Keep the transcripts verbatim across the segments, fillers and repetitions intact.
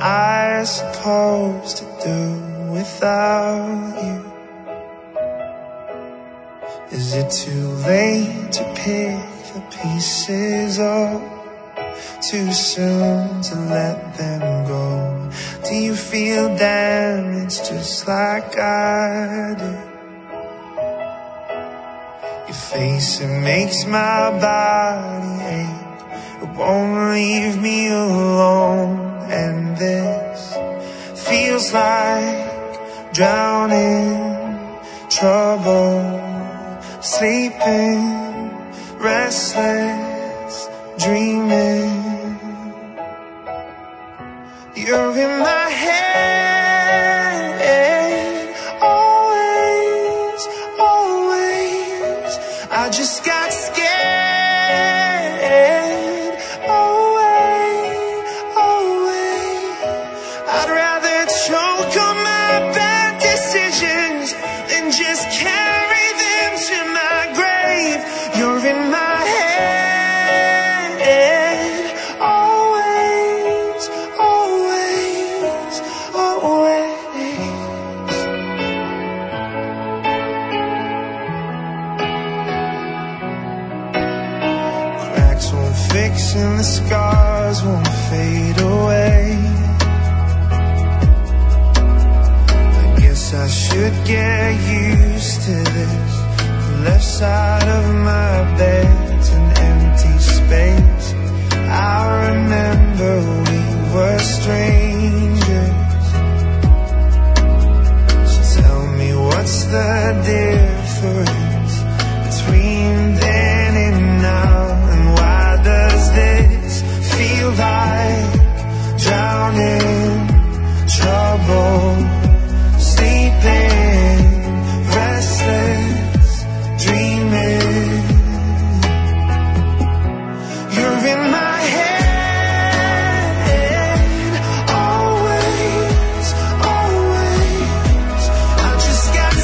I supposed to do without you? Is it too late to pick the pieces up? Too soon to let them go? Do you feel damaged just like I do? Your face, it makes my body ache. It won't leave me alone. And this feels like drowning, trouble, sleeping, restless, dreaming. You're in my head, always, always. I just got scared, away, away. I'd rather choke on my bad decisions than just carry them to my grave. You're in my head, always, always, always. Cracks won't fix and the scars won't fade away. I guess I should get used to this. The left side of my bed's an empty space. I remember we were strangers. So tell me, what's the difference between then and now? And why does this feel like drowning, trouble, sleeping, restless, dreaming? You're in my head, always, always. I just got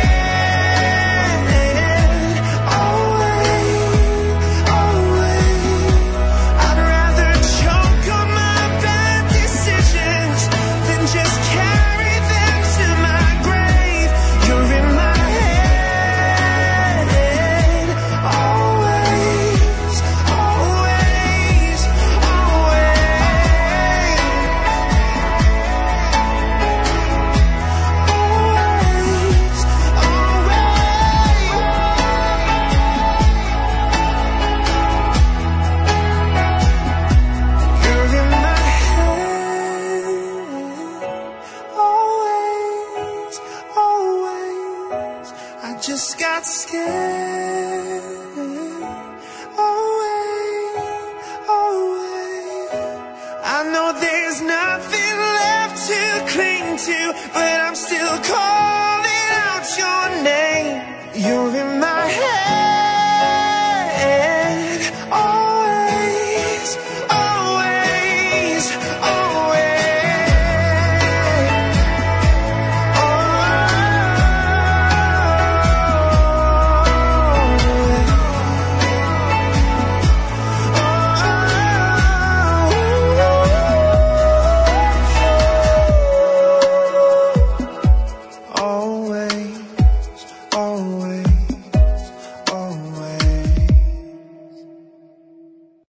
scared, always, always. I'd rather choke on my bad decisions than just carry them to my grave. You're in my head, always, always, always, always, always. You're in my head, always, always. I just got scared, away, away. I know there's nothing left to cling to, but I'm still caught